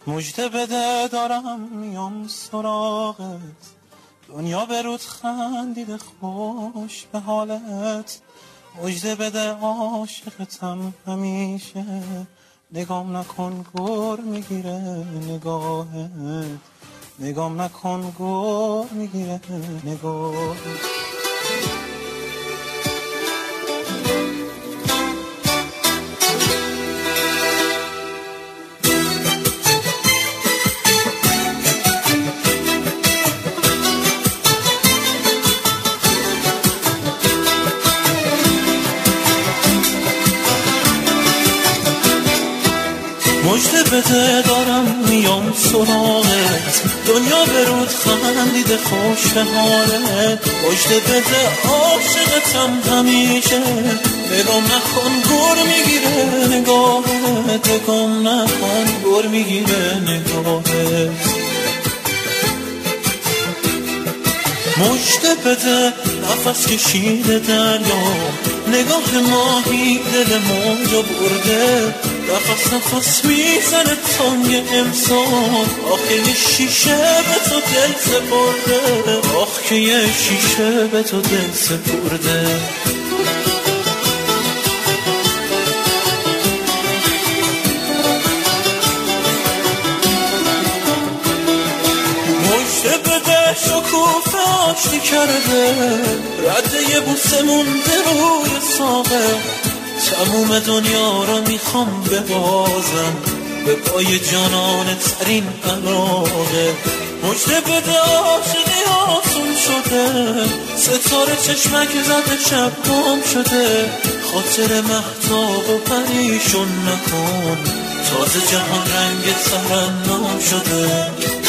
مژده بده دارم میام سراغت، دنیا به رود خندیده خوش به حالت. مژده بده عاشقتم همیشه، نگام نکن گر میگیره نگاهت، نگام نکن گر میگیره نگاهت. مژده بده دارم میام سراغت، دنیا به رود خندیده خوش به حالت. مژده بده عاشقتم همیشه، نگام نکن گر میگیره نگاهت، نگام نکن گر میگیره نگاهت. مژده بده نفس کشیده دریا، نگاه ماهی دل موجو برده. نفس میزنه تنگ انسان، آخه یه شیشه به تو دل سپرده، آخه یه شیشه به تو دل سپرده. مژده بده شکوفه آشتی کرده، رده یه بوسه مونده روی ساقه. تموم دنیا رو میخوام ببازم به پای جانانه ترین علاقه. مژده بده عاشقی آسون شده، ستاره چشمک زده شب گم شده. خاطر مهتاب و پریشون نکن، تازه جهان رنگ ترنم شده.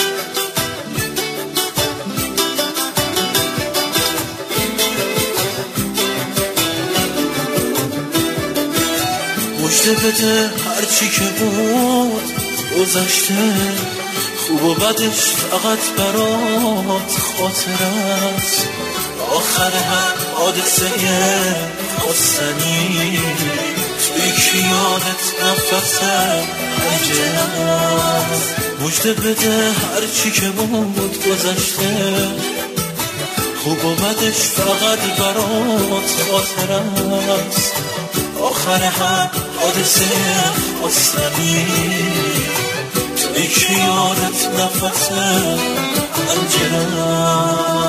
مژده بده هرچی که بود گذشته، خوب و بدش فقط برات خاطر است. آخر هر حادثه خواستنی توی که یادت نفس پنجره است. مژده بده هرچی که بود گذشته، خوب و بدش فقط برات خاطر است. آخر هر حادثه خواستنی توی که یادت نفس پنجره.